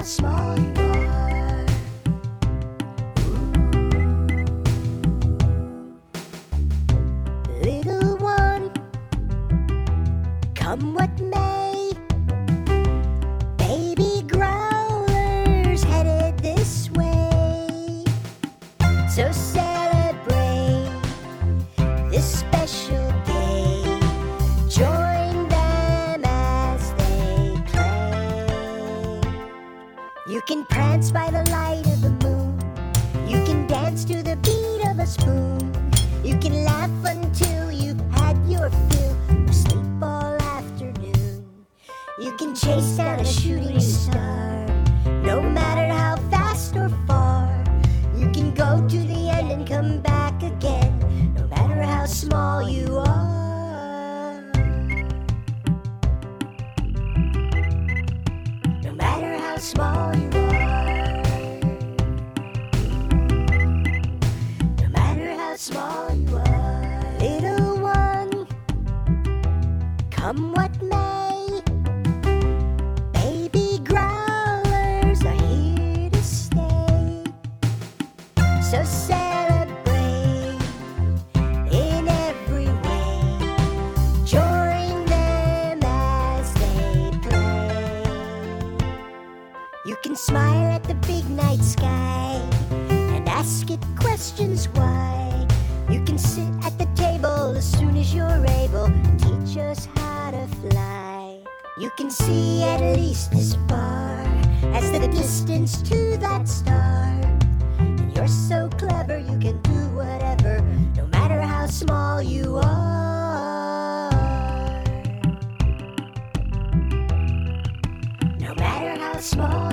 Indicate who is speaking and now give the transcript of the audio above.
Speaker 1: small you are. Little one, come what may, baby growlers headed this way. So celebrate this special day. Join them as they play. You can prance by the light of the moon. You can dance to the beat of a spoon. You can laugh until you've had your fill, or sleep all afternoon. You can chase down a shooting star, no matter how fast or far. You can go to the end and come back again, no matter how small you are. No matter how small you are. No matter how small you are. Little one, come what may, baby growlers are here to stay. So celebrate in every way. Join them as they play. You can smile at the big night sky and ask it questions why. You can sit at the table as soon as you're able. Teach us how to fly. You can see at least as far as the distance to that star. And you're so clever you can do whatever, no matter how small you are. No matter how small